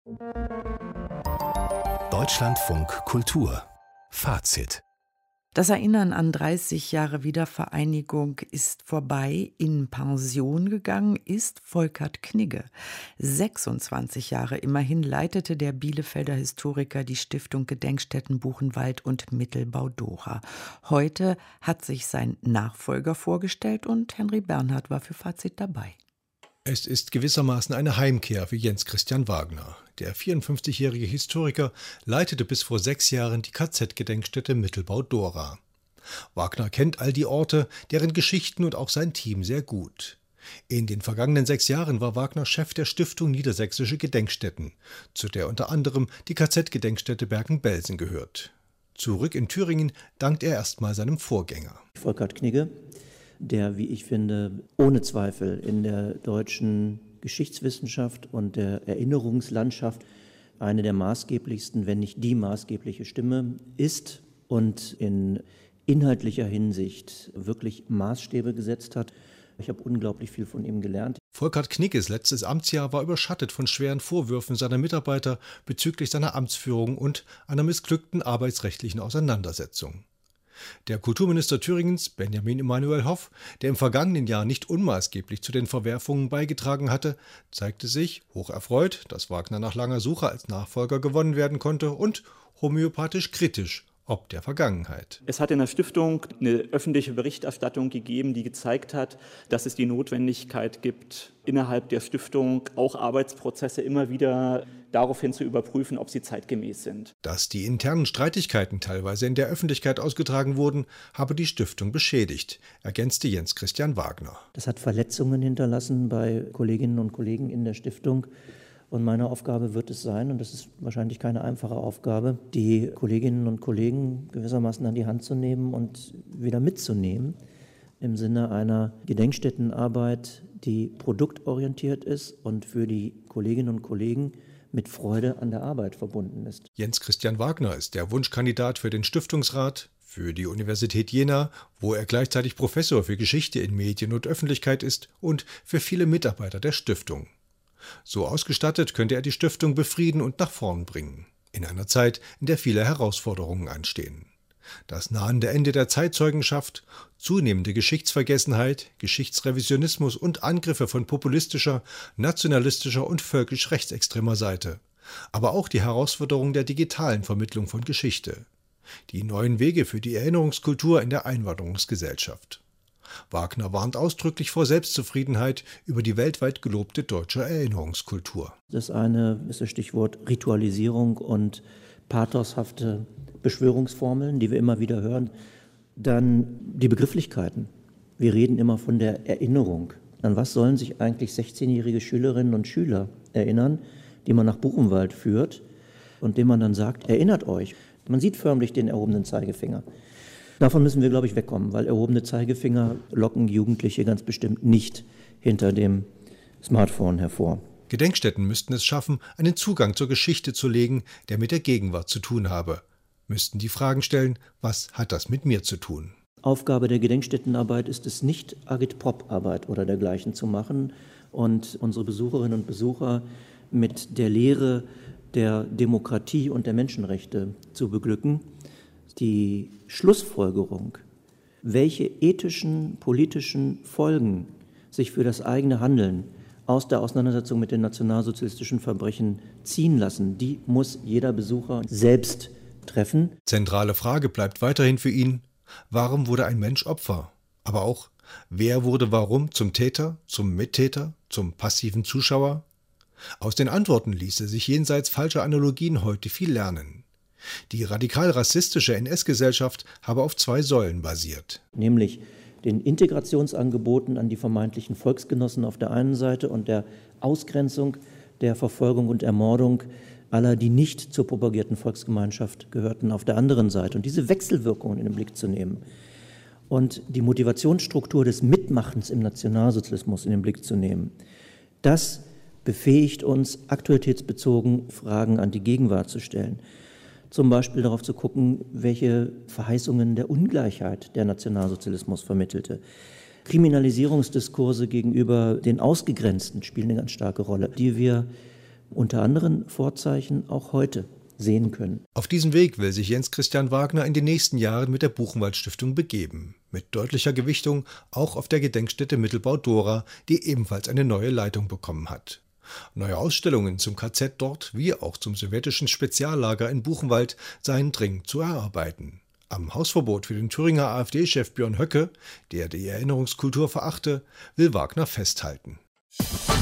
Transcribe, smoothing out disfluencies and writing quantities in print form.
Deutschlandfunk Kultur Fazit. Das Erinnern an 30 Jahre Wiedervereinigung ist vorbei. In Pension gegangen ist Volkert Knigge. 26 Jahre immerhin leitete der Bielefelder Historiker die Stiftung Gedenkstätten Buchenwald und Mittelbau Dora. Heute hat sich sein Nachfolger vorgestellt und Henry Bernhard war für Fazit dabei. Es ist gewissermaßen eine Heimkehr für Jens Christian Wagner. Der 54-jährige Historiker leitete bis vor 6 Jahren die KZ-Gedenkstätte Mittelbau Dora. Wagner kennt all die Orte, deren Geschichten und auch sein Team sehr gut. In den vergangenen 6 Jahren war Wagner Chef der Stiftung Niedersächsische Gedenkstätten, zu der unter anderem die KZ-Gedenkstätte Bergen-Belsen gehört. Zurück in Thüringen dankt er erstmal seinem Vorgänger. Volkert Knigge, der, wie ich finde, ohne Zweifel in der deutschen Geschichtswissenschaft und der Erinnerungslandschaft eine der maßgeblichsten, wenn nicht die maßgebliche Stimme ist und in inhaltlicher Hinsicht wirklich Maßstäbe gesetzt hat. Ich habe unglaublich viel von ihm gelernt. Volkert Knigges letztes Amtsjahr war überschattet von schweren Vorwürfen seiner Mitarbeiter bezüglich seiner Amtsführung und einer missglückten arbeitsrechtlichen Auseinandersetzung. Der Kulturminister Thüringens, Benjamin Emanuel Hoff, der im vergangenen Jahr nicht unmaßgeblich zu den Verwerfungen beigetragen hatte, zeigte sich hocherfreut, dass Wagner nach langer Suche als Nachfolger gewonnen werden konnte und homöopathisch kritisch ob der Vergangenheit. Es hat in der Stiftung eine öffentliche Berichterstattung gegeben, die gezeigt hat, dass es die Notwendigkeit gibt, innerhalb der Stiftung auch Arbeitsprozesse immer wieder daraufhin zu überprüfen, ob sie zeitgemäß sind. Dass die internen Streitigkeiten teilweise in der Öffentlichkeit ausgetragen wurden, habe die Stiftung beschädigt, ergänzte Jens Christian Wagner. Das hat Verletzungen hinterlassen bei Kolleginnen und Kollegen in der Stiftung. Und meine Aufgabe wird es sein, und das ist wahrscheinlich keine einfache Aufgabe, die Kolleginnen und Kollegen gewissermaßen an die Hand zu nehmen und wieder mitzunehmen im Sinne einer Gedenkstättenarbeit, die produktorientiert ist und für die Kolleginnen und Kollegen mit Freude an der Arbeit verbunden ist. Jens Christian Wagner ist der Wunschkandidat für den Stiftungsrat, für die Universität Jena, wo er gleichzeitig Professor für Geschichte in Medien und Öffentlichkeit ist, und für viele Mitarbeiter der Stiftung. So ausgestattet könnte er die Stiftung befrieden und nach vorn bringen, in einer Zeit, in der viele Herausforderungen anstehen. Das nahende Ende der Zeitzeugenschaft, zunehmende Geschichtsvergessenheit, Geschichtsrevisionismus und Angriffe von populistischer, nationalistischer und völkisch rechtsextremer Seite. Aber auch die Herausforderung der digitalen Vermittlung von Geschichte. Die neuen Wege für die Erinnerungskultur in der Einwanderungsgesellschaft. Wagner warnt ausdrücklich vor Selbstzufriedenheit über die weltweit gelobte deutsche Erinnerungskultur. Das eine ist das Stichwort Ritualisierung und pathoshafte Beschwörungsformeln, die wir immer wieder hören. Dann die Begrifflichkeiten. Wir reden immer von der Erinnerung. An was sollen sich eigentlich 16-jährige Schülerinnen und Schüler erinnern, die man nach Buchenwald führt und denen man dann sagt, erinnert euch. Man sieht förmlich den erhobenen Zeigefinger. Davon müssen wir, glaube ich, wegkommen, weil erhobene Zeigefinger locken Jugendliche ganz bestimmt nicht hinter dem Smartphone hervor. Gedenkstätten müssten es schaffen, einen Zugang zur Geschichte zu legen, der mit der Gegenwart zu tun habe. Müssten die Fragen stellen, was hat das mit mir zu tun? Aufgabe der Gedenkstättenarbeit ist es nicht, Agitprop-Arbeit oder dergleichen zu machen und unsere Besucherinnen und Besucher mit der Lehre der Demokratie und der Menschenrechte zu beglücken. Die Schlussfolgerung, welche ethischen, politischen Folgen sich für das eigene Handeln aus der Auseinandersetzung mit den nationalsozialistischen Verbrechen ziehen lassen, die muss jeder Besucher selbst treffen. Zentrale Frage bleibt weiterhin für ihn: Warum wurde ein Mensch Opfer? Aber auch, wer wurde warum zum Täter, zum Mittäter, zum passiven Zuschauer? Aus den Antworten ließe sich jenseits falscher Analogien heute viel lernen. Die radikal-rassistische NS-Gesellschaft habe auf 2 Säulen basiert. Nämlich den Integrationsangeboten an die vermeintlichen Volksgenossen auf der einen Seite und der Ausgrenzung, der Verfolgung und Ermordung aller, die nicht zur propagierten Volksgemeinschaft gehörten, auf der anderen Seite. Und diese Wechselwirkungen in den Blick zu nehmen und die Motivationsstruktur des Mitmachens im Nationalsozialismus in den Blick zu nehmen, das befähigt uns, aktualitätsbezogen Fragen an die Gegenwart zu stellen. Zum Beispiel darauf zu gucken, welche Verheißungen der Ungleichheit der Nationalsozialismus vermittelte. Kriminalisierungsdiskurse gegenüber den Ausgegrenzten spielen eine ganz starke Rolle, die wir unter anderen Vorzeichen auch heute sehen können. Auf diesem Weg will sich Jens Christian Wagner in den nächsten Jahren mit der Buchenwald-Stiftung begeben. Mit deutlicher Gewichtung auch auf der Gedenkstätte Mittelbau-Dora, die ebenfalls eine neue Leitung bekommen hat. Neue Ausstellungen zum KZ dort wie auch zum sowjetischen Speziallager in Buchenwald seien dringend zu erarbeiten. Am Hausverbot für den Thüringer AfD-Chef Björn Höcke, der die Erinnerungskultur verachte, will Wagner festhalten.